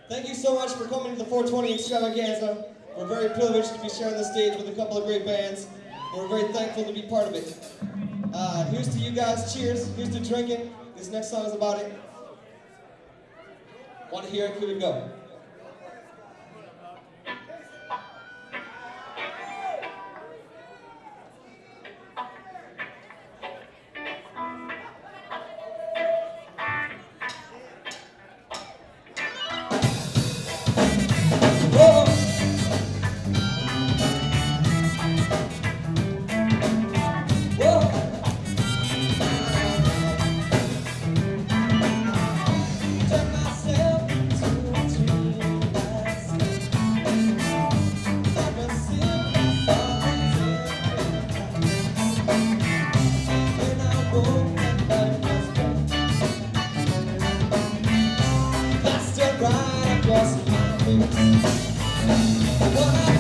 Thank you so much for coming to the 420 Extravaganza. We're very privileged to be sharing the stage with a couple of great bands. And we're very thankful to be part of it. Here's to you guys. Cheers. Here's to drinking. This next song is about it. Want to hear it? Here we go. Right across my face.